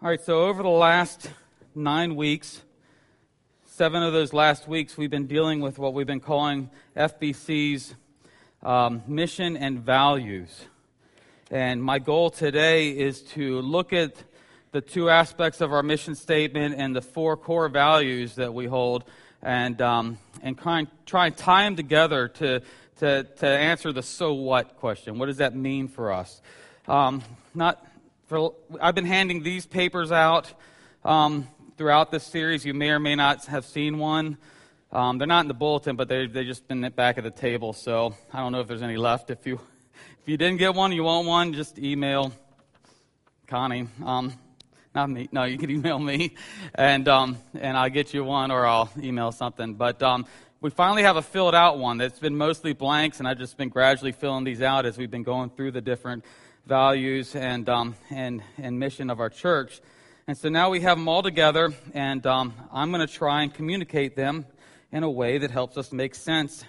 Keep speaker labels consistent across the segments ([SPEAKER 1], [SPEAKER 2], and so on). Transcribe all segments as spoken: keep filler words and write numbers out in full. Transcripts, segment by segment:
[SPEAKER 1] All right, so over the last nine weeks, seven of those last weeks, we've been dealing with what we've been calling F B C's um, mission and values. And my goal today is to look at the two aspects of our mission statement and the four core values that we hold, and um, and try, try and tie them together to, to, to answer the so what question. What does that mean for us? Um, not... For, I've been handing these papers out um, throughout this series. You may or may not have seen one. Um, they're not in the bulletin, but they they just been back at the table. So I don't know if there's any left. If you if you didn't get one, you want one, just email Connie. Um, not me. No, you can email me, and um, and I'll get you one, or I'll email something. But um, we finally have a filled out one that's been mostly blanks, and I've just been gradually filling these out as we've been going through the different values and um, and and mission of our church. And so now we have them all together, and um, I'm going to try and communicate them in a way that helps us make sense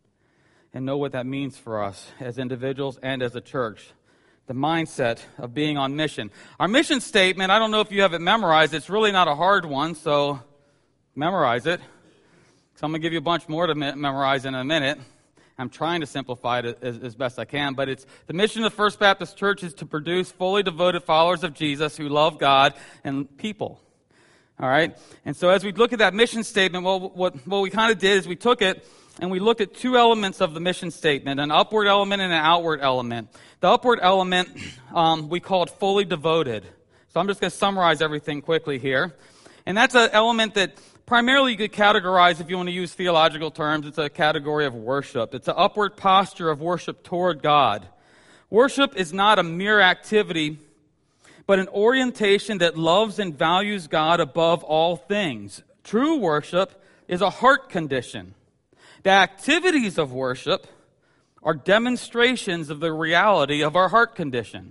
[SPEAKER 1] and know what that means for us as individuals and as a church. The mindset of being on mission. Our mission statement, I don't know if you have it memorized. It's really not a hard one, so memorize it. So I'm going to give you a bunch more to me- memorize in a minute. I'm trying to simplify it as, as best I can, but it's the mission of First Baptist Church is to produce fully devoted followers of Jesus who love God and people. All right? And so as we look at that mission statement, well, what, what we kind of did is we took it and we looked at two elements of the mission statement, an upward element and an outward element. The upward element um, we called fully devoted. So I'm just going to summarize everything quickly here. And that's an element that primarily you could categorize, if you want to use theological terms, it's a category of worship. It's an upward posture of worship toward God. Worship is not a mere activity, but an orientation that loves and values God above all things. True worship is a heart condition. The activities of worship are demonstrations of the reality of our heart condition.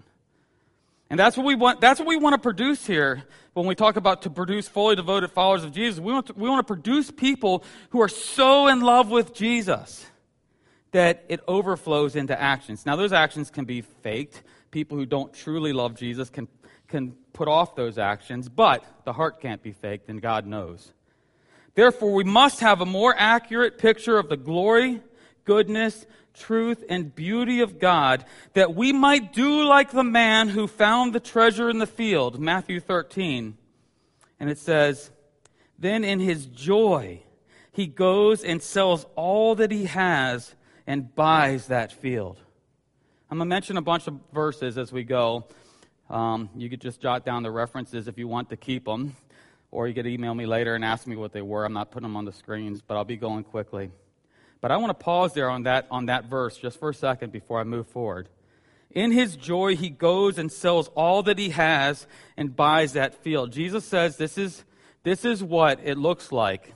[SPEAKER 1] And that's what we want, that's what we want to produce here when we talk about to produce fully devoted followers of Jesus. We want to, we want to produce people who are so in love with Jesus that it overflows into actions. Now, those actions can be faked. People who don't truly love Jesus can, can put off those actions, but the heart can't be faked, and God knows. Therefore, we must have a more accurate picture of the glory, goodness, truth, and beauty of God, that we might do like the man who found the treasure in the field, Matthew thirteen. And it says, then in his joy, he goes and sells all that he has and buys that field. I'm going to mention a bunch of verses as we go. Um, you could just jot down the references if you want to keep them, or you could email me later and ask me what they were. I'm not putting them on the screens, but I'll be going quickly. But I want to pause there on that on that verse just for a second before I move forward. In his joy, he goes and sells all that he has and buys that field. Jesus says this is, this is what it looks like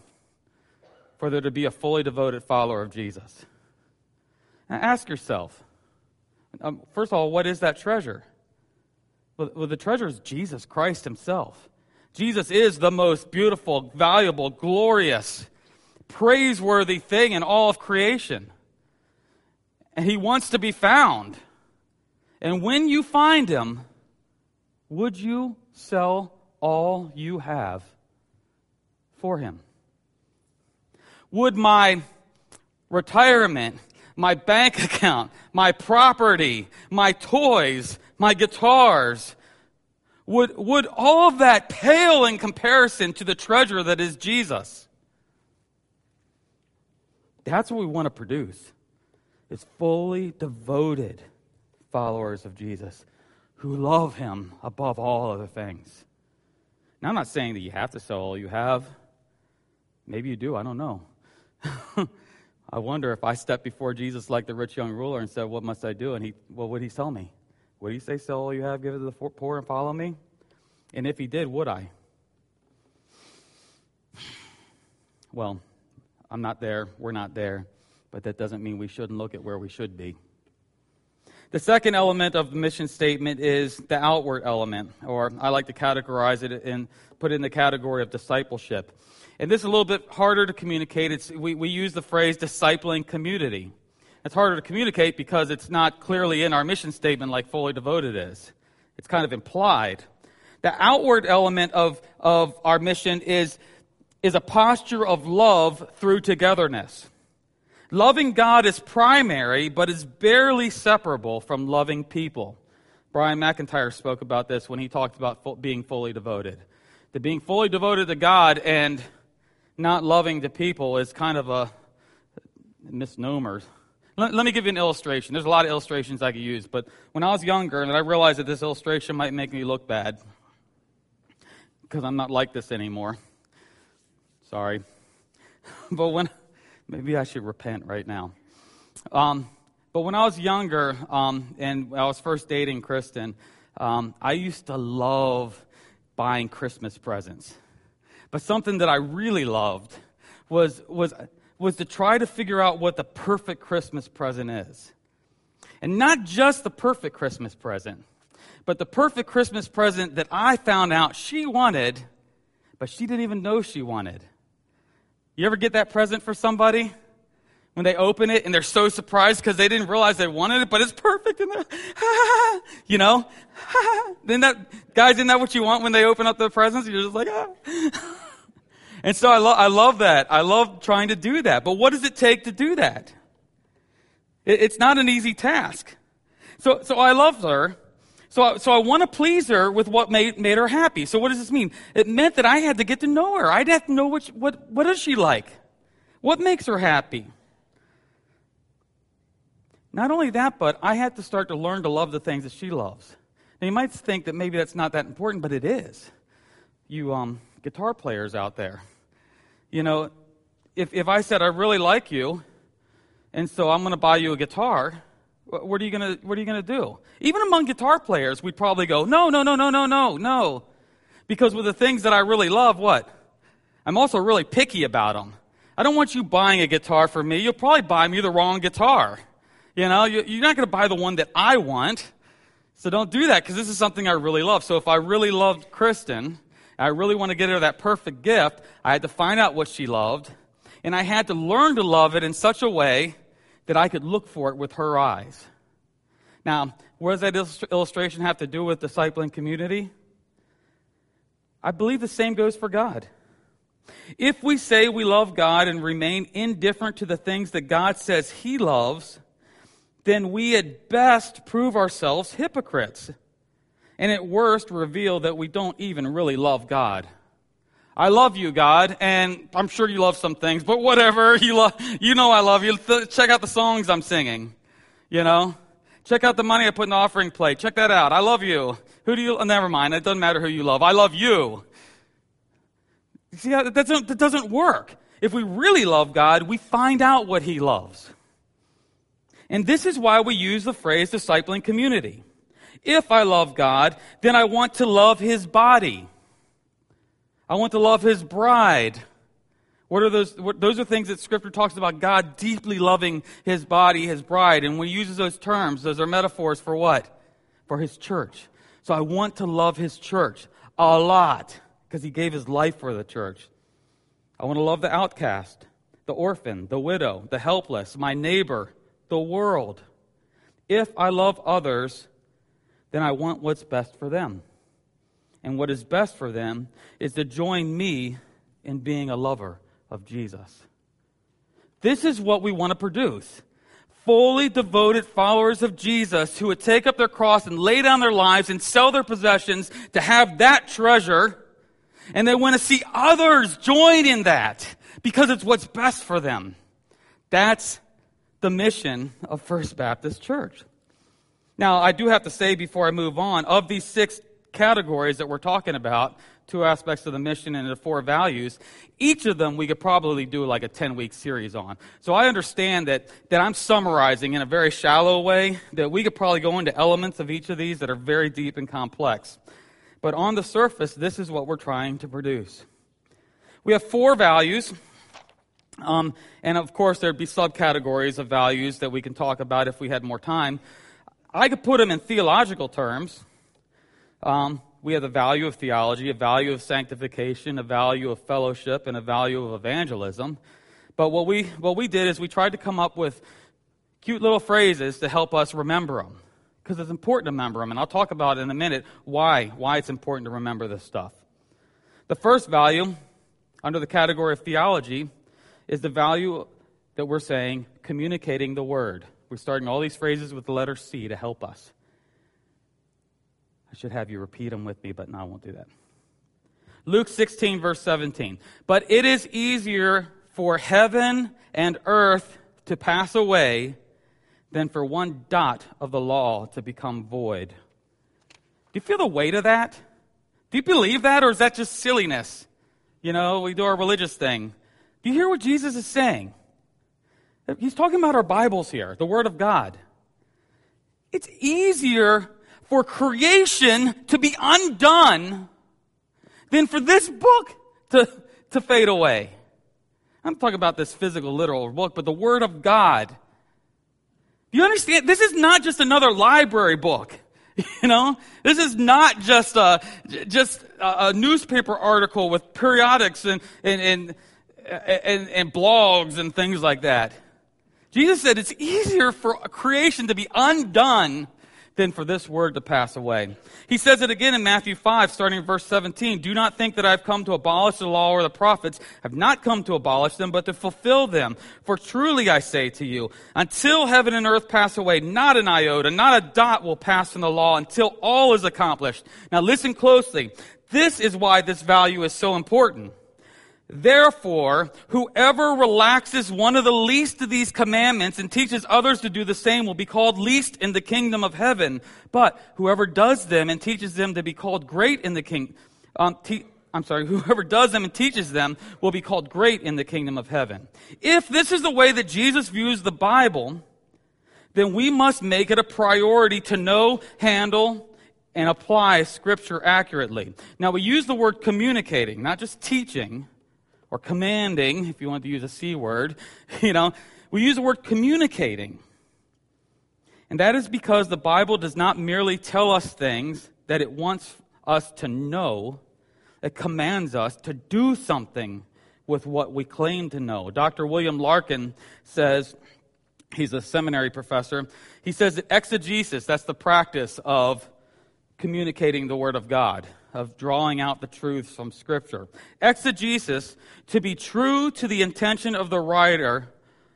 [SPEAKER 1] for there to be a fully devoted follower of Jesus. Now ask yourself, um, first of all, what is that treasure? Well, well, the treasure is Jesus Christ himself. Jesus is the most beautiful, valuable, glorious, praiseworthy thing in all of creation. And he wants to be found. And when you find him, would you sell all you have for him? Would my retirement, my bank account, my property, my toys, my guitars, would, would all of that pale in comparison to the treasure that is Jesus? That's what we want to produce, is fully devoted followers of Jesus who love him above all other things. Now, I'm not saying that you have to sell all you have. Maybe you do, I don't know. I wonder if I stepped before Jesus like the rich young ruler and said, what must I do? And he, what would he tell me? Would he say, sell all you have, give it to the poor, and follow me? And if he did, would I? Well, I'm not there, we're not there, but that doesn't mean we shouldn't look at where we should be. The second element of the mission statement is the outward element, or I like to categorize it and put it in the category of discipleship. And this is a little bit harder to communicate. It's, we, we use the phrase discipling community. It's harder to communicate because it's not clearly in our mission statement like fully devoted is. It's kind of implied. The outward element of, of our mission is, is a posture of love through togetherness. Loving God is primary, but is barely separable from loving people. Brian McIntyre spoke about this when he talked about fu- being fully devoted. That being fully devoted to God and not loving to people is kind of a misnomer. Let, let me give you an illustration. There's a lot of illustrations I could use, but when I was younger, and I realized that this illustration might make me look bad, because I'm not like this anymore. Sorry. But when, maybe I should repent right now. Um, but when I was younger, um, and I was first dating Kristen, um, I used to love buying Christmas presents. But something that I really loved was was was to try to figure out what the perfect Christmas present is. And not just the perfect Christmas present, but the perfect Christmas present that I found out she wanted, but she didn't even know she wanted. You ever get that present for somebody? When they open it and they're so surprised because they didn't realize they wanted it, but it's perfect. And you know? Then that, guys, isn't that what you want when they open up the presents? You're just like, ah. And so I, lo- I love that. I love trying to do that. But what does it take to do that? It, it's not an easy task. So, so I loved her. So, I, so I want to please her with what made, made her happy. So what does this mean? It meant that I had to get to know her. I'd have to know what, she, what, what is she like? What makes her happy? Not only that, but I had to start to learn to love the things that she loves. Now, you might think that maybe that's not that important, but it is. You um, guitar players out there. You know, if, if I said, I really like you, and so I'm going to buy you a guitar, what are you going to what are you going to do? Even among guitar players, we'd probably go, no, no, no, no, no, no, no. Because with the things that I really love, what? I'm also really picky about them. I don't want you buying a guitar for me. You'll probably buy me the wrong guitar. You know, you're not going to buy the one that I want. So don't do that, because this is something I really love. So if I really loved Kristen, I really want to get her that perfect gift, I had to find out what she loved, and I had to learn to love it in such a way that I could look for it with her eyes. Now, what does that illustration have to do with discipling community? I believe the same goes for God. If we say we love God and remain indifferent to the things that God says He loves, then we at best prove ourselves hypocrites, and at worst reveal that we don't even really love God. I love you, God, and I'm sure you love some things, but whatever, you love, you know I love you. Check out the songs I'm singing, you know? Check out the money I put in the offering plate. Check that out. I love you. Who do you, oh, never mind, it doesn't matter who you love. I love you. You see, that doesn't, that doesn't work. If we really love God, we find out what He loves. And this is why we use the phrase discipling community. If I love God, then I want to love His body. I want to love His bride. What are those? What, those are things that Scripture talks about, God deeply loving His body, His bride. And when He uses those terms, those are metaphors for what? For His church. So I want to love His church a lot because He gave His life for the church. I want to love the outcast, the orphan, the widow, the helpless, my neighbor, the world. If I love others, then I want what's best for them. And what is best for them is to join me in being a lover of Jesus. This is what we want to produce. Fully devoted followers of Jesus who would take up their cross and lay down their lives and sell their possessions to have that treasure. And they want to see others join in that because it's what's best for them. That's the mission of First Baptist Church. Now, I do have to say before I move on, of these six categories that we're talking about, two aspects of the mission and the four values, each of them we could probably do like a ten-week series on. So I understand that, that I'm summarizing in a very shallow way, that we could probably go into elements of each of these that are very deep and complex. But on the surface, this is what we're trying to produce. We have four values. Um, and of course, there'd be subcategories of values that we can talk about if we had more time. I could put them in theological terms. Um, we have the value of theology, a value of sanctification, a value of fellowship, and a value of evangelism. But what we what we did is we tried to come up with cute little phrases to help us remember them. because it's important to remember them. And I'll talk about in a minute why, why it's important to remember this stuff. The first value, under the category of theology, is the value that we're saying communicating the word. We're starting all these phrases with the letter C to help us. I should have you repeat them with me, but no, I won't do that. Luke sixteen, verse seventeen. But it is easier for heaven and earth to pass away than for one dot of the law to become void. Do you feel the weight of that? Do you believe that, or is that just silliness? You know, we do our religious thing. Do you hear what Jesus is saying? He's talking about our Bibles here, the Word of God. It's easier for creation to be undone than for this book to, to fade away. I'm talking about this physical, literal book, but the Word of God. Do you understand? This is not just another library book. You know, this is not just a just a newspaper article with periodics and and and, and, and blogs and things like that. Jesus said it's easier for creation to be undone than for this word to pass away. He says it again in Matthew five, starting in verse seventeen. Do not think that I've come to abolish the law or the prophets. I've not come to abolish them, but to fulfill them. For truly I say to you, until heaven and earth pass away, not an iota, not a dot will pass from the law until all is accomplished. Now listen closely. This is why this value is so important. Therefore, whoever relaxes one of the least of these commandments and teaches others to do the same will be called least in the kingdom of heaven. But whoever does them and teaches them to be called great in the king, um, te- I'm sorry, whoever does them and teaches them will be called great in the kingdom of heaven. If this is the way that Jesus views the Bible, then we must make it a priority to know, handle, and apply Scripture accurately. Now, we use the word communicating, not just teaching, or commanding, if you want to use a C word, you know, we use the word communicating. And that is because the Bible does not merely tell us things that it wants us to know. It commands us to do something with what we claim to know. Doctor William Larkin says, he's a seminary professor, he says that exegesis, that's the practice of communicating the Word of God, of drawing out the truths from Scripture. Exegesis, to be true to the intention of the writer,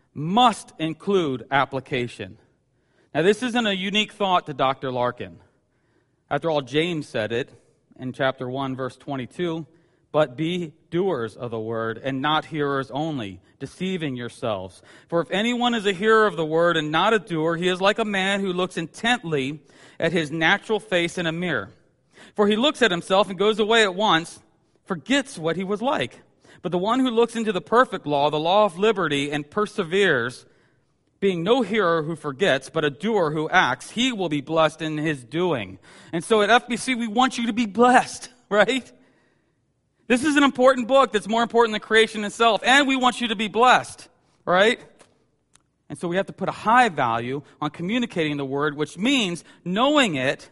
[SPEAKER 1] must include application. Now, this isn't a unique thought to Doctor Larkin. After all, James said it in chapter one, verse twenty-two, but be doers of the word and not hearers only, deceiving yourselves. For if anyone is a hearer of the word and not a doer, he is like a man who looks intently at his natural face in a mirror. For he looks at himself and goes away at once, forgets what he was like. But the one who looks into the perfect law, the law of liberty, and perseveres, being no hearer who forgets, but a doer who acts, he will be blessed in his doing. And so at F B C, we want you to be blessed, right? This is an important book that's more important than creation itself, and we want you to be blessed, right? And so we have to put a high value on communicating the word, which means knowing it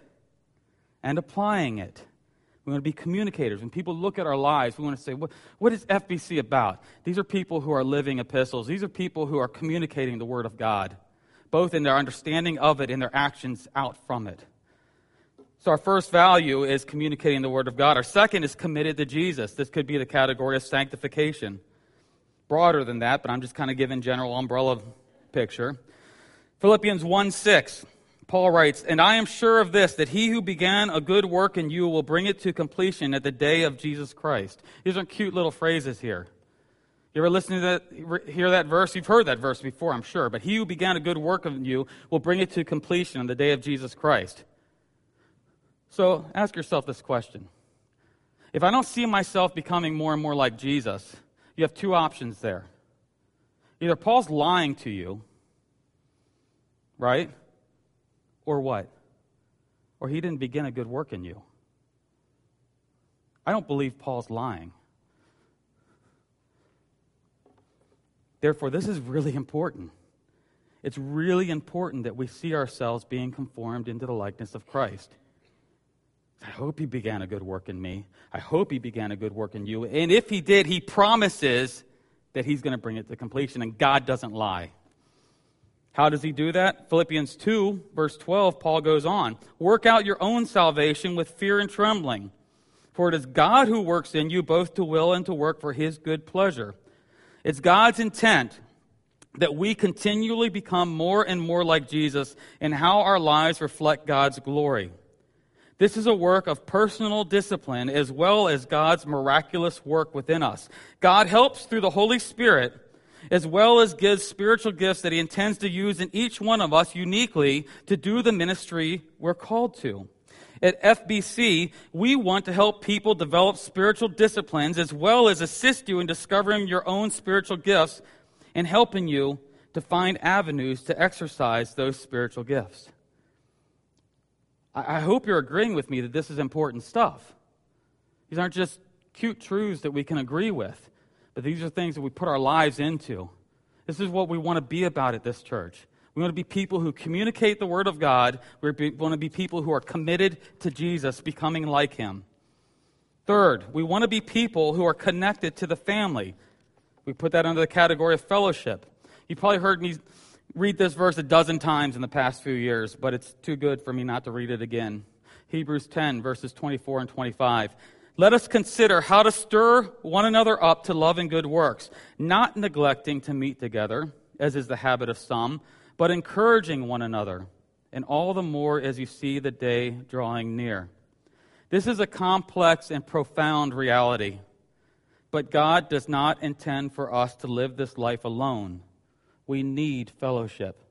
[SPEAKER 1] and applying it. We want to be communicators. When people look at our lives, we want to say, what, what is F B C about? These are people who are living epistles. These are people who are communicating the Word of God, both in their understanding of it and their actions out from it. So our first value is communicating the Word of God. Our second is committed to Jesus. This could be the category of sanctification. Broader than that, but I'm just kind of giving general umbrella picture. Philippians one six. Paul writes, and I am sure of this, that he who began a good work in you will bring it to completion at the day of Jesus Christ. These are cute little phrases here. You ever listen to that, hear that verse? You've heard that verse before, I'm sure. But he who began a good work in you will bring it to completion on the day of Jesus Christ. So ask yourself this question. If I don't see myself becoming more and more like Jesus, you have two options there. Either Paul's lying to you, right? Or what? Or he didn't begin a good work in you. I don't believe Paul's lying. Therefore, this is really important. It's really important that we see ourselves being conformed into the likeness of Christ. I hope he began a good work in me. I hope he began a good work in you. And if he did, he promises that he's going to bring it to completion, and God doesn't lie. How does he do that? Philippians two, verse twelve, Paul goes on. Work out your own salvation with fear and trembling. For it is God who works in you both to will and to work for his good pleasure. It's God's intent that we continually become more and more like Jesus in how our lives reflect God's glory. This is a work of personal discipline as well as God's miraculous work within us. God helps through the Holy Spirit as well as gives spiritual gifts that he intends to use in each one of us uniquely to do the ministry we're called to. At F B C, we want to help people develop spiritual disciplines as well as assist you in discovering your own spiritual gifts and helping you to find avenues to exercise those spiritual gifts. I hope you're agreeing with me that this is important stuff. These aren't just cute truths that we can agree with, but these are things that we put our lives into. This is what we want to be about at this church. We want to be people who communicate the Word of God. We want to be people who are committed to Jesus, becoming like him. Third, we want to be people who are connected to the family. We put that under the category of fellowship. You probably heard me read this verse a dozen times in the past few years, but it's too good for me not to read it again. Hebrews ten, verses twenty-four and twenty-five. Let us consider how to stir one another up to love and good works, not neglecting to meet together, as is the habit of some, but encouraging one another, and all the more as you see the day drawing near. This is a complex and profound reality, but God does not intend for us to live this life alone. We need fellowship.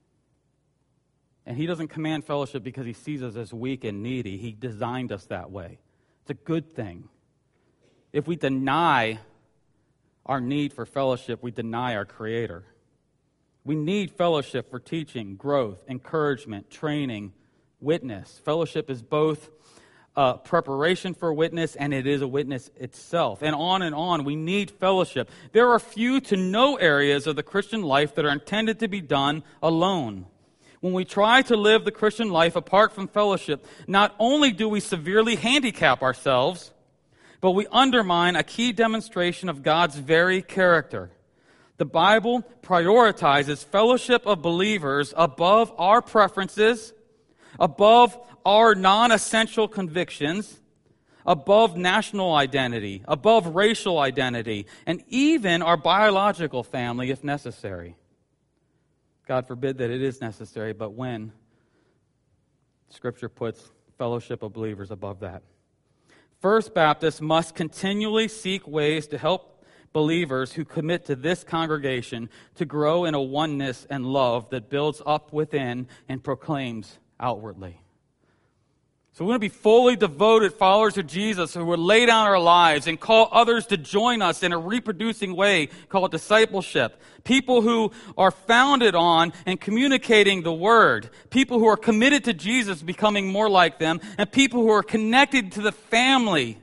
[SPEAKER 1] And he doesn't command fellowship because he sees us as weak and needy. He designed us that way. It's a good thing. If we deny our need for fellowship, we deny our Creator. We need fellowship for teaching, growth, encouragement, training, witness. Fellowship is both uh, preparation for witness and it is a witness itself. And on and on, we need fellowship. There are few to no areas of the Christian life that are intended to be done alone. When we try to live the Christian life apart from fellowship, not only do we severely handicap ourselves, but we undermine a key demonstration of God's very character. The Bible prioritizes fellowship of believers above our preferences, above our non-essential convictions, above national identity, above racial identity, and even our biological family if necessary. God forbid that it is necessary, but when, Scripture puts fellowship of believers above that. First Baptists must continually seek ways to help believers who commit to this congregation to grow in a oneness and love that builds up within and proclaims outwardly. So we want to be fully devoted followers of Jesus who would lay down our lives and call others to join us in a reproducing way called discipleship. People who are founded on and communicating the Word. People who are committed to Jesus becoming more like them. And people who are connected to the family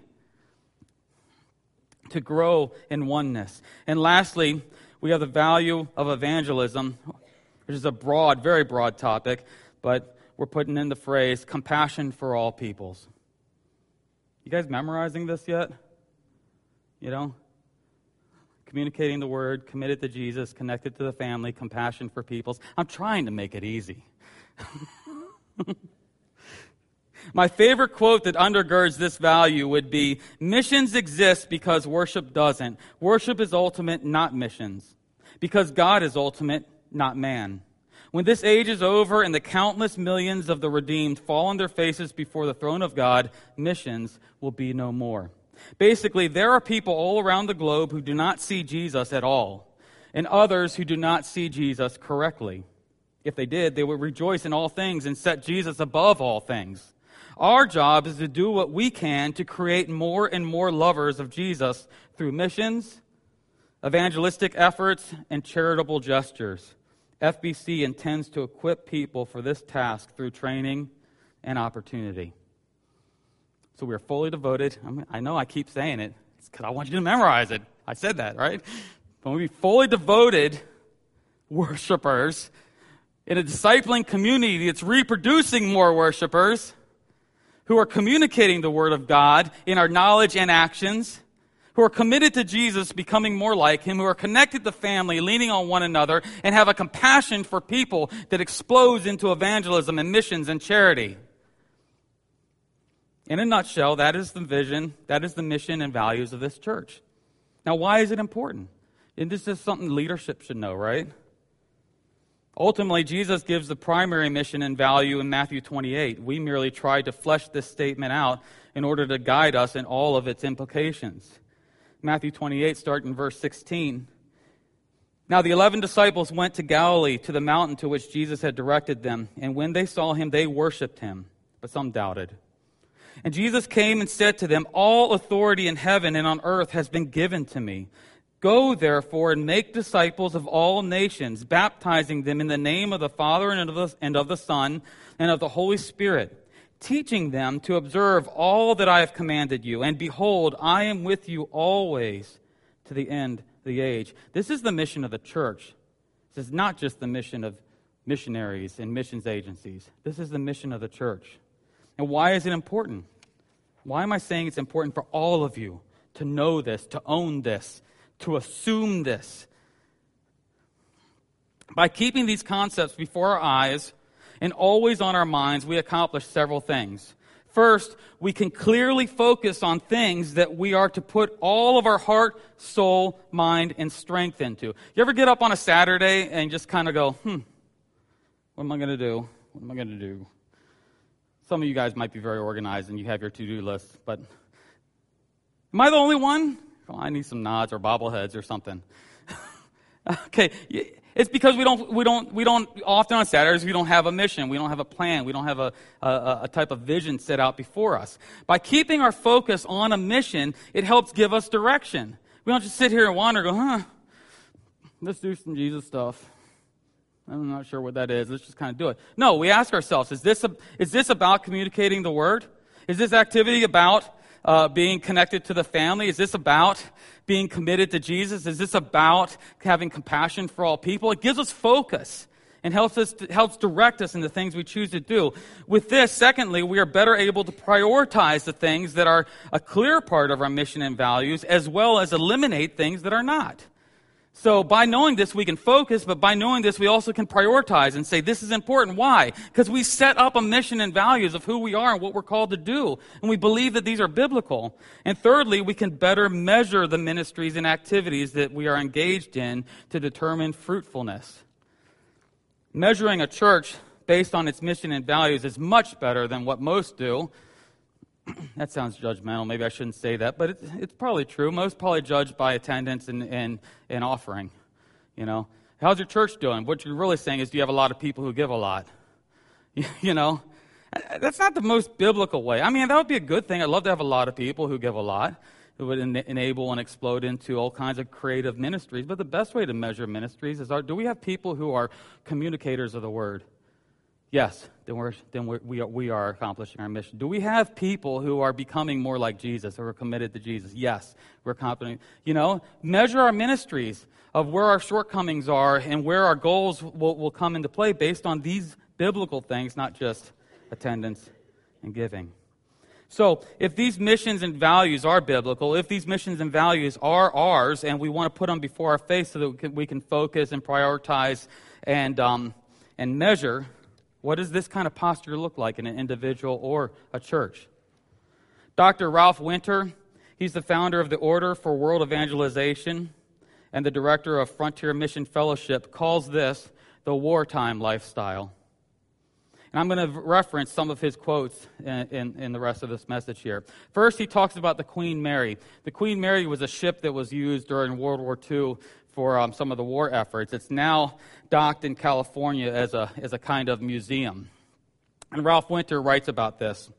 [SPEAKER 1] to grow in oneness. And lastly, we have the value of evangelism, which is a broad, very broad topic, but we're putting in the phrase, compassion for all peoples. You guys memorizing this yet? You know? Communicating the Word, committed to Jesus, connected to the family, compassion for peoples. I'm trying to make it easy. My favorite quote that undergirds this value would be, missions exist because worship doesn't. Worship is ultimate, not missions. Because God is ultimate, not man. When this age is over and the countless millions of the redeemed fall on their faces before the throne of God, missions will be no more. Basically, there are people all around the globe who do not see Jesus at all, and others who do not see Jesus correctly. If they did, they would rejoice in all things and set Jesus above all things. Our job is to do what we can to create more and more lovers of Jesus through missions, evangelistic efforts, and charitable gestures. F B C intends to equip people for this task through training and opportunity. So we are fully devoted. I mean, I know I keep saying it. It's because I want you to memorize it. I said that, right? But we be fully devoted worshipers in a discipling community that's reproducing more worshipers who are communicating the Word of God in our knowledge and actions, who are committed to Jesus, becoming more like him, who are connected to family, leaning on one another, and have a compassion for people that explodes into evangelism and missions and charity. In a nutshell, that is the vision, that is the mission and values of this church. Now, why is it important? And this is something leadership should know, right? Ultimately, Jesus gives the primary mission and value in Matthew twenty-eight. We merely tried to flesh this statement out in order to guide us in all of its implications. Matthew twenty-eight, starting in verse sixteen. Now the eleven disciples went to Galilee, to the mountain to which Jesus had directed them. And when they saw him, they worshipped him, but some doubted. And Jesus came and said to them, all authority in heaven and on earth has been given to me. Go, therefore, and make disciples of all nations, baptizing them in the name of the Father and of the, and of the Son and of the Holy Spirit, teaching them to observe all that I have commanded you. And behold, I am with you always to the end of the age. This is the mission of the church. This is not just the mission of missionaries and missions agencies. This is the mission of the church. And why is it important? Why am I saying it's important for all of you to know this, to own this, to assume this? By keeping these concepts before our eyes and always on our minds, we accomplish several things. First, we can clearly focus on things that we are to put all of our heart, soul, mind, and strength into. You ever get up on a Saturday and just kind of go, hmm, what am I going to do? What am I going to do? Some of you guys might be very organized and you have your to-do list, but am I the only one? Oh, I need some nods or bobbleheads or something. Okay, it's because we don't, we don't, we don't. Often on Saturdays we don't have a mission, we don't have a plan, we don't have a, a, a type of vision set out before us. By keeping our focus on a mission, it helps give us direction. We don't just sit here and wander, and go, huh? Let's do some Jesus stuff. I'm not sure what that is. Let's just kind of do it. No, we ask ourselves: Is this a, is this about communicating the word? Is this activity about Uh, being connected to the family? Is this about being committed to Jesus? Is this about having compassion for all people? It gives us focus and helps us to, helps direct us in the things we choose to do. With this, secondly, we are better able to prioritize the things that are a clear part of our mission and values, as well as eliminate things that are not. So by knowing this, we can focus, but by knowing this, we also can prioritize and say, this is important. Why? Because we set up a mission and values of who we are and what we're called to do, and we believe that these are biblical. And thirdly, we can better measure the ministries and activities that we are engaged in to determine fruitfulness. Measuring a church based on its mission and values is much better than what most do. That sounds judgmental. Maybe I shouldn't say that, but it's, it's probably true. Most probably judge by attendance and, and, and offering. You know, how's your church doing? What you're really saying is, do you have a lot of people who give a lot? You know, that's not the most biblical way. I mean, that would be a good thing. I'd love to have a lot of people who give a lot, who would en- enable and explode into all kinds of creative ministries. But the best way to measure ministries is, are, do we have people who are communicators of the word? Yes, then we're then we're, we are we are accomplishing our mission. Do we have people who are becoming more like Jesus, who are committed to Jesus? Yes, we're confident. You know, measure our ministries of where our shortcomings are and where our goals will, will come into play based on these biblical things, not just attendance and giving. So, if these missions and values are biblical, if these missions and values are ours, and we want to put them before our face so that we can, we can focus and prioritize and um, and measure. What does this kind of posture look like in an individual or a church? Doctor Ralph Winter, he's the founder of the Order for World Evangelization and the director of Frontier Mission Fellowship, calls this the wartime lifestyle. And I'm going to reference some of his quotes in, in, in the rest of this message here. First, he talks about the Queen Mary. The Queen Mary was a ship that was used during World War Two for um, some of the war efforts. It's now docked in California as a as a kind of museum. And Ralph Winter writes about this.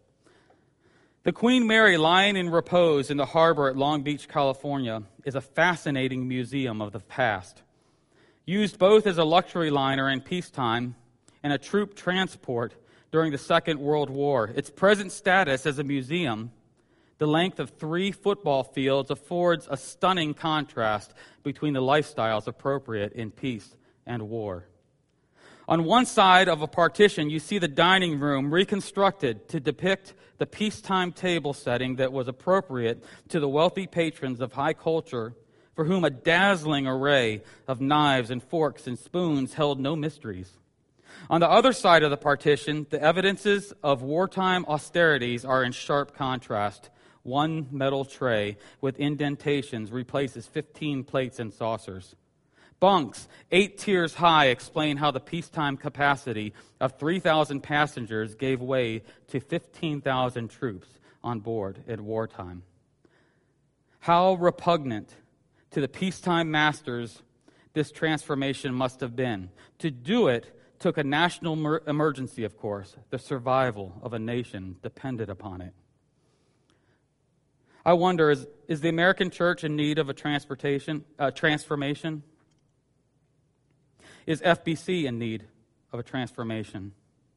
[SPEAKER 1] The Queen Mary, lying in repose in the harbor at Long Beach, California, is a fascinating museum of the past. Used both as a luxury liner in peacetime and a troop transport during the Second World War, its present status as a museum, the length of three football fields, affords a stunning contrast between the lifestyles appropriate in peace and war. On one side of a partition, you see the dining room reconstructed to depict the peacetime table setting that was appropriate to the wealthy patrons of high culture, for whom a dazzling array of knives and forks and spoons held no mysteries. On the other side of the partition, the evidences of wartime austerities are in sharp contrast. One metal tray with indentations replaces fifteen plates and saucers. Bunks, eight tiers high, explain how the peacetime capacity of three thousand passengers gave way to fifteen thousand troops on board at wartime. How repugnant to the peacetime masters this transformation must have been. To do it took a national mer- emergency, of course. The survival of a nation depended upon it. I wonder, is, is the American church in need of a transportation uh, transformation? Is F B C in need of a transformation?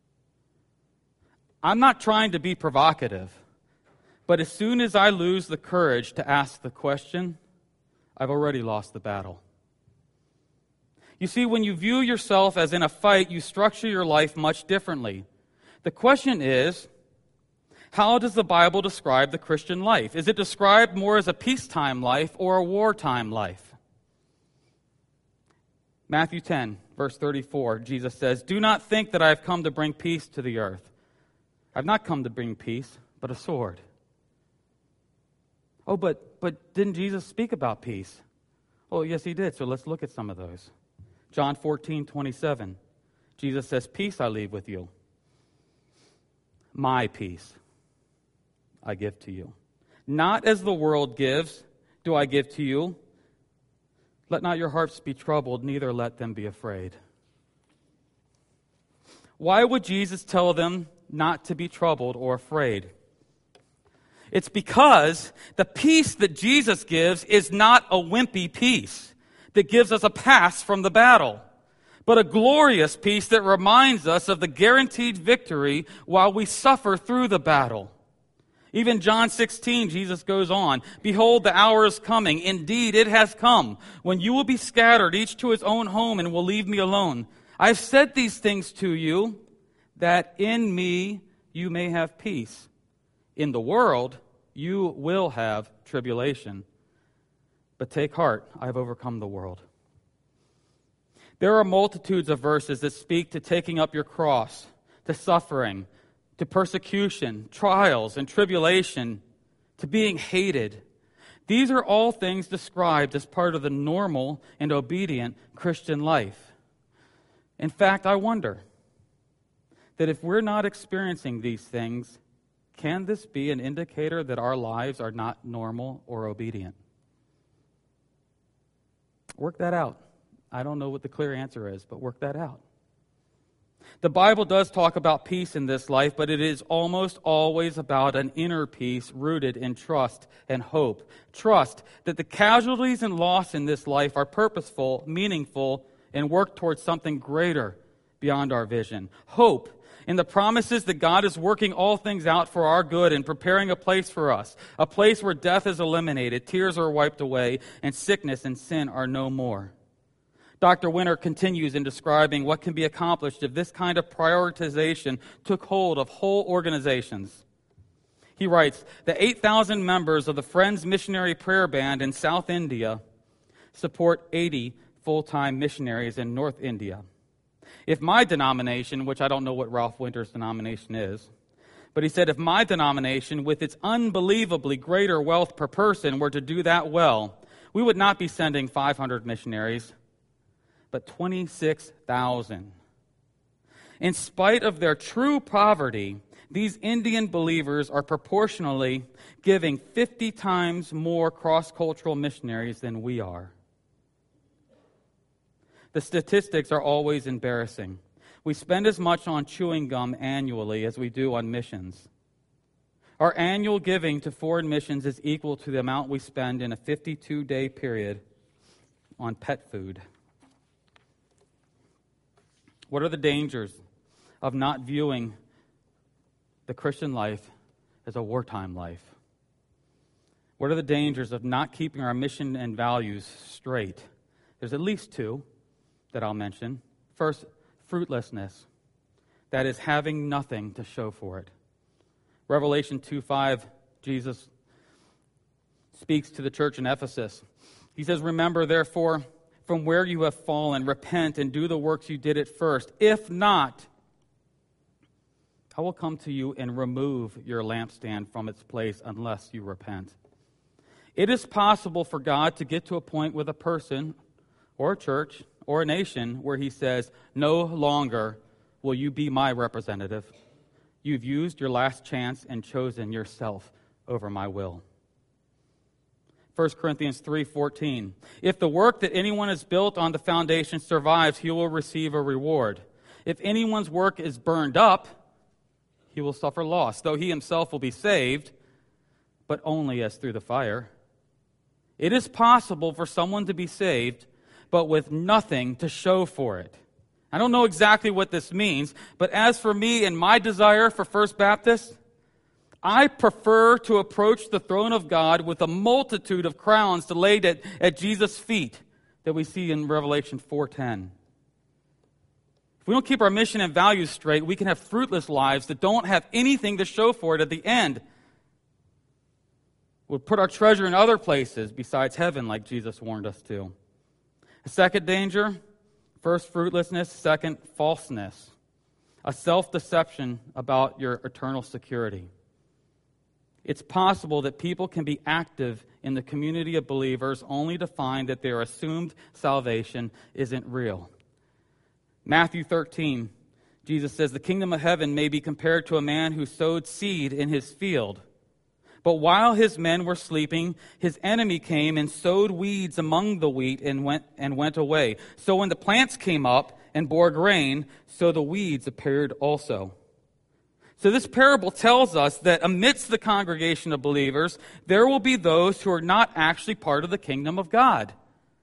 [SPEAKER 1] I'm not trying to be provocative, but as soon as I lose the courage to ask the question, I've already lost the battle. You see, when you view yourself as in a fight, you structure your life much differently. The question is, how does the Bible describe the Christian life? Is it described more as a peacetime life or a wartime life? Matthew ten, verse thirty-four, Jesus says, "Do not think that I have come to bring peace to the earth. I've not come to bring peace, but a sword." Oh, but but didn't Jesus speak about peace? Oh, yes, he did. So let's look at some of those. John fourteen, twenty-seven. Jesus says, "Peace I leave with you. My peace I give to you. Not as the world gives, do I give to you. Let not your hearts be troubled, neither let them be afraid." Why would Jesus tell them not to be troubled or afraid? It's because the peace that Jesus gives is not a wimpy peace that gives us a pass from the battle, but a glorious peace that reminds us of the guaranteed victory while we suffer through the battle. Even John sixteen, Jesus goes on, "Behold, the hour is coming. Indeed, it has come, when you will be scattered, each to his own home, and will leave me alone. I've said these things to you, that in me you may have peace. In the world you will have tribulation. But take heart, I have overcome the world." There are multitudes of verses that speak to taking up your cross, to suffering, to persecution, trials, and tribulation, to being hated. These are all things described as part of the normal and obedient Christian life. In fact, I wonder that if we're not experiencing these things, can this be an indicator that our lives are not normal or obedient? Work that out. I don't know what the clear answer is, but work that out. The Bible does talk about peace in this life, but it is almost always about an inner peace rooted in trust and hope. Trust that the casualties and loss in this life are purposeful, meaningful, and work towards something greater beyond our vision. Hope in the promises that God is working all things out for our good and preparing a place for us, a place where death is eliminated, tears are wiped away, and sickness and sin are no more. Doctor Winter continues in describing what can be accomplished if this kind of prioritization took hold of whole organizations. He writes, "The eight thousand members of the Friends Missionary Prayer Band in South India support eighty full-time missionaries in North India. If my denomination," which I don't know what Ralph Winter's denomination is, but he said, "if my denomination, with its unbelievably greater wealth per person, were to do that well, we would not be sending five hundred missionaries, but twenty-six thousand. In spite of their true poverty, these Indian believers are proportionally giving fifty times more cross-cultural missionaries than we are." The statistics are always embarrassing. We spend as much on chewing gum annually as we do on missions. Our annual giving to foreign missions is equal to the amount we spend in a fifty-two day period on pet food. What are the dangers of not viewing the Christian life as a wartime life? What are the dangers of not keeping our mission and values straight? There's at least two that I'll mention. First, fruitlessness, that is, having nothing to show for it. Revelation two five, Jesus speaks to the church in Ephesus. He says, "Remember, therefore, from where you have fallen, repent and do the works you did at first. If not, I will come to you and remove your lampstand from its place unless you repent." It is possible for God to get to a point with a person or a church or a nation where he says, "No longer will you be my representative. You've used your last chance and chosen yourself over my will." First Corinthians three fourteen, "If the work that anyone has built on the foundation survives, he will receive a reward. If anyone's work is burned up, he will suffer loss, though he himself will be saved, but only as through the fire." It is possible for someone to be saved, but with nothing to show for it. I don't know exactly what this means, but as for me and my desire for First Baptist, I prefer to approach the throne of God with a multitude of crowns to lay at, at Jesus' feet that we see in Revelation four ten. If we don't keep our mission and values straight, we can have fruitless lives that don't have anything to show for it at the end. We'll put our treasure in other places besides heaven, like Jesus warned us to. A second danger, first fruitlessness, second falseness. A self-deception about your eternal security. It's possible that people can be active in the community of believers only to find that their assumed salvation isn't real. Matthew thirteen, Jesus says, "The kingdom of heaven may be compared to a man who sowed seed in his field. But while his men were sleeping, his enemy came and sowed weeds among the wheat and went and went away. So when the plants came up and bore grain, so the weeds appeared also." So this parable tells us that amidst the congregation of believers, there will be those who are not actually part of the kingdom of God.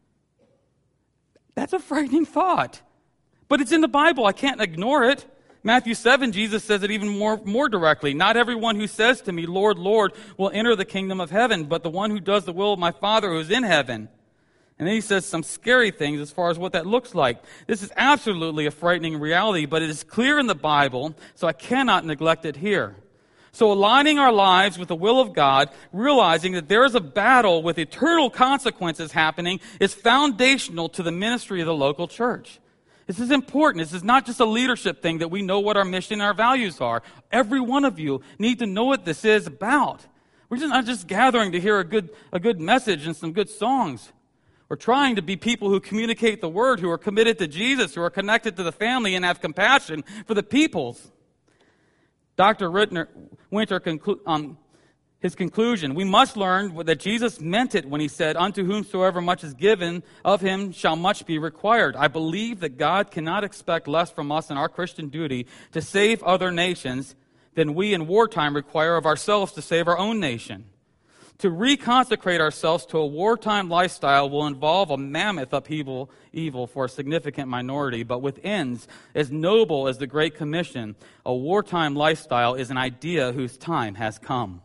[SPEAKER 1] That's a frightening thought. But it's in the Bible. I can't ignore it. Matthew seven, Jesus says it even more, more directly. "Not everyone who says to me, 'Lord, Lord,' will enter the kingdom of heaven, but the one who does the will of my Father who is in heaven." And then he says some scary things as far as what that looks like. This is absolutely a frightening reality, but it is clear in the Bible, so I cannot neglect it here. So aligning our lives with the will of God, realizing that there is a battle with eternal consequences happening, is foundational to the ministry of the local church. This is important. This is not just a leadership thing that we know what our mission and our values are. Every one of you need to know what this is about. We're just not just gathering to hear a good, a good message and some good songs. We're trying to be people who communicate the word, who are committed to Jesus, who are connected to the family and have compassion for the peoples. Doctor Rittner, Winter, conclu- um, his conclusion, "We must learn that Jesus meant it when he said, 'Unto whomsoever much is given, of him shall much be required.' I believe that God cannot expect less from us in our Christian duty to save other nations than we in wartime require of ourselves to save our own nation. To reconsecrate ourselves to a wartime lifestyle will involve a mammoth upheaval evil for a significant minority, but with ends as noble as the Great Commission, a wartime lifestyle is an idea whose time has come."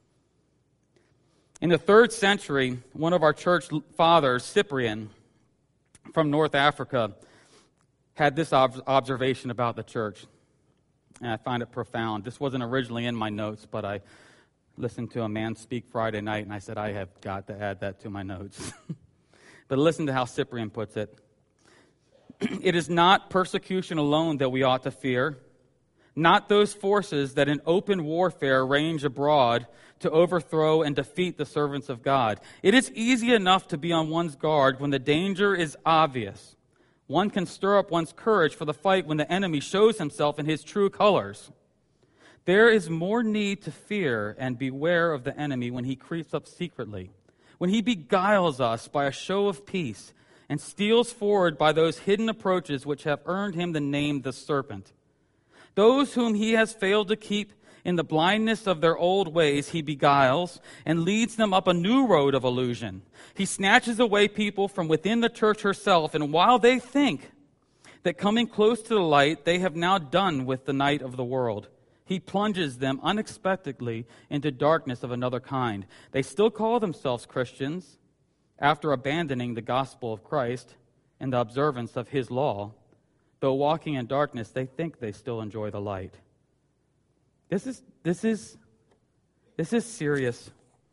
[SPEAKER 1] In the third century, one of our church fathers, Cyprian, from North Africa, had this ob- observation about the church, and I find it profound. This wasn't originally in my notes, but I listened to a man speak Friday night, and I said, I have got to add that to my notes. But listen to how Cyprian puts it. "It is not persecution alone that we ought to fear, not those forces that in open warfare range abroad to overthrow and defeat the servants of God. It is easy enough to be on one's guard when the danger is obvious. One can stir up one's courage for the fight when the enemy shows himself in his true colors. There is more need to fear and beware of the enemy when he creeps up secretly, when he beguiles us by a show of peace and steals forward by those hidden approaches which have earned him the name the serpent. Those whom he has failed to keep in the blindness of their old ways he beguiles and leads them up a new road of illusion. He snatches away people from within the church herself, and while they think that coming close to the light they have now done with the night of the world, he plunges them unexpectedly into darkness of another kind. They still call themselves Christians after abandoning the gospel of Christ and the observance of his law, Though walking in darkness, they think they still enjoy the light. This is, this is, this is serious.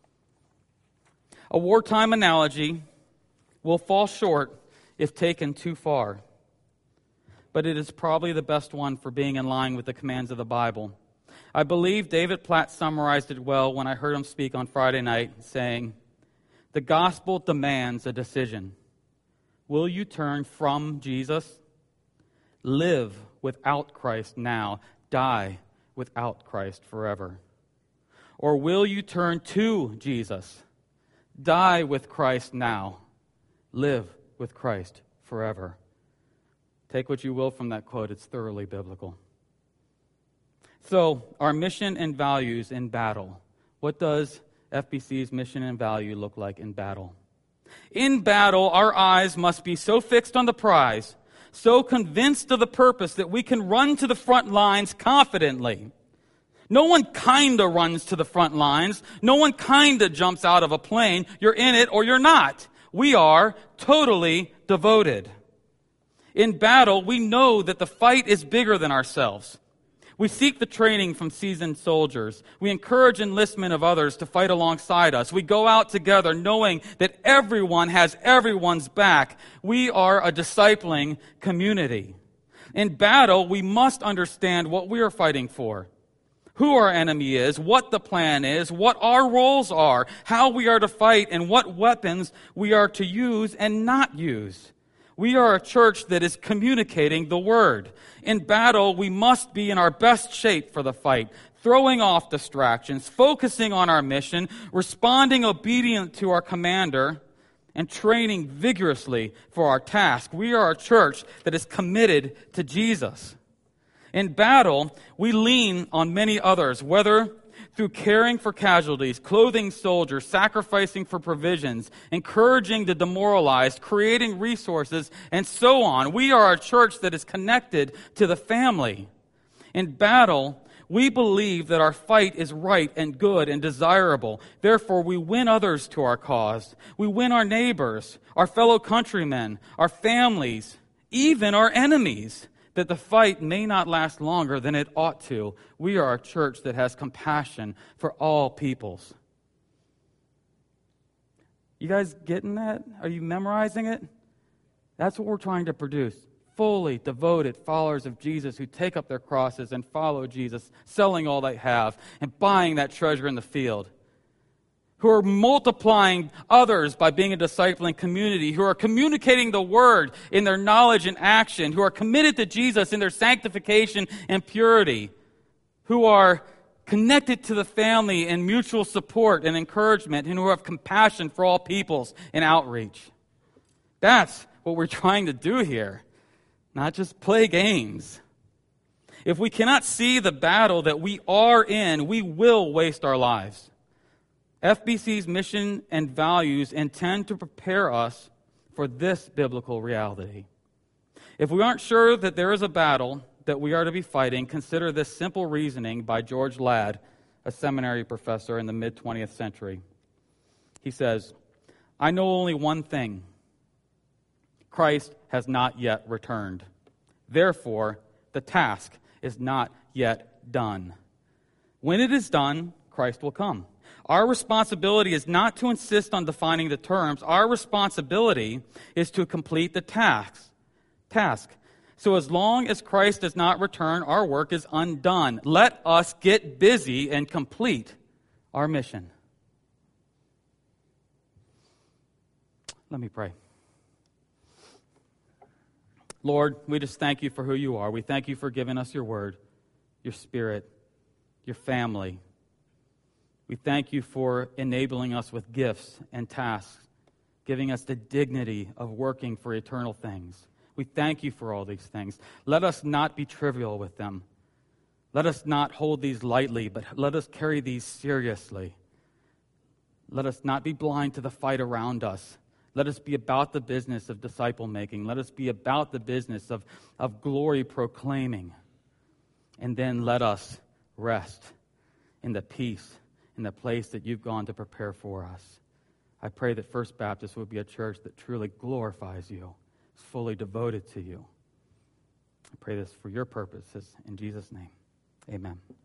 [SPEAKER 1] A wartime analogy will fall short if taken too far, but it is probably the best one for being in line with the commands of the Bible. I believe David Platt summarized it well when I heard him speak on Friday night, saying, "The gospel demands a decision. Will you turn from Jesus? Live without Christ now. Die without Christ forever. Or will you turn to Jesus? Die with Christ now. Live with Christ forever." Take what you will from that quote. It's thoroughly biblical. So, our mission and values in battle. What does F B C's mission and value look like in battle? In battle, our eyes must be so fixed on the prize, so convinced of the purpose that we can run to the front lines confidently. No one kinda runs to the front lines. No one kinda jumps out of a plane. You're in it or you're not. We are totally devoted. In battle, we know that the fight is bigger than ourselves. We seek the training from seasoned soldiers. We encourage enlistment of others to fight alongside us. We go out together knowing that everyone has everyone's back. We are a discipling community. In battle, we must understand what we are fighting for, who our enemy is, what the plan is, what our roles are, how we are to fight, and what weapons we are to use and not use. We are a church that is communicating the word. In battle, we must be in our best shape for the fight, throwing off distractions, focusing on our mission, responding obedient to our commander, and training vigorously for our task. We are a church that is committed to Jesus. In battle, we lean on many others, whether through caring for casualties, clothing soldiers, sacrificing for provisions, encouraging the demoralized, creating resources, and so on. We are a church that is connected to the family. In battle, we believe that our fight is right and good and desirable. Therefore, we win others to our cause. We win our neighbors, our fellow countrymen, our families, even our enemies, that the fight may not last longer than it ought to. We are a church that has compassion for all peoples. You guys getting that? Are you memorizing it? That's what we're trying to produce. Fully devoted followers of Jesus who take up their crosses and follow Jesus, selling all they have and buying that treasure in the field. Who are multiplying others by being a discipling community, who are communicating the word in their knowledge and action, who are committed to Jesus in their sanctification and purity, who are connected to the family in mutual support and encouragement, and who have compassion for all peoples and outreach. That's what we're trying to do here, not just play games. If we cannot see the battle that we are in, we will waste our lives. F B C's mission and values intend to prepare us for this biblical reality. If we aren't sure that there is a battle that we are to be fighting, consider this simple reasoning by George Ladd, a seminary professor in the mid-twentieth century. He says, "I know only one thing. Christ has not yet returned. Therefore, the task is not yet done. When it is done, Christ will come. Our responsibility is not to insist on defining the terms. Our responsibility is to complete the task. Task. So as long as Christ does not return, our work is undone. Let us get busy and complete our mission." Let me pray. Lord, we just thank you for who you are. We thank you for giving us your word, your spirit, your family. We thank you for enabling us with gifts and tasks, giving us the dignity of working for eternal things. We thank you for all these things. Let us not be trivial with them. Let us not hold these lightly, but let us carry these seriously. Let us not be blind to the fight around us. Let us be about the business of disciple making. Let us be about the business of, of glory proclaiming. And then let us rest in the peace, in the place that you've gone to prepare for us. I pray that First Baptist would be a church that truly glorifies you, is fully devoted to you. I pray this for your purposes. In Jesus' name, amen.